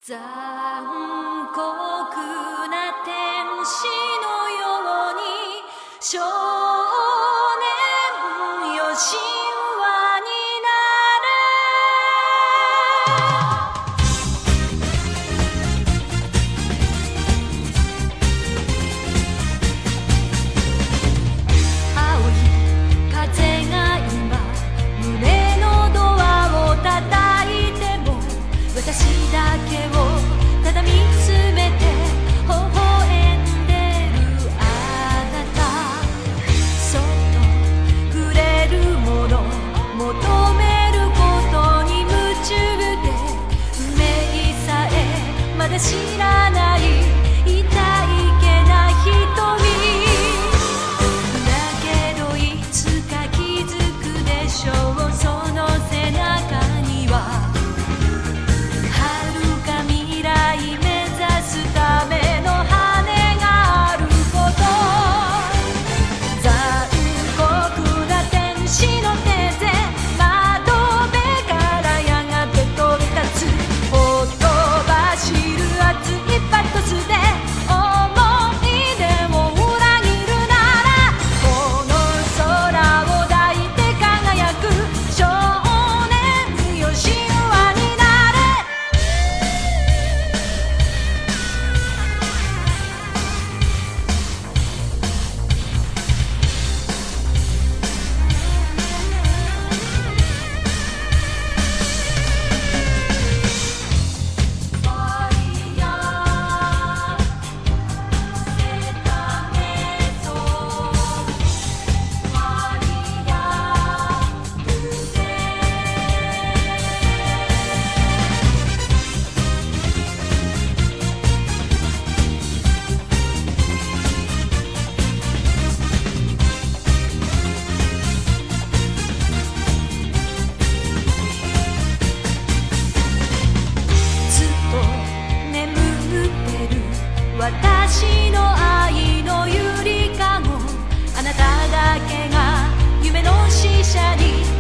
残酷な天使のように少年よ神話に青い風が今胸のドアを叩いても私だけをただ見つめて微笑んでるあなた、そっと触れるもの求めることに夢中で運命さえまだ知らない痛いけな瞳だけどいつか気づくでしょう、その背中には私の愛のゆりかご、あなただけが夢の使者に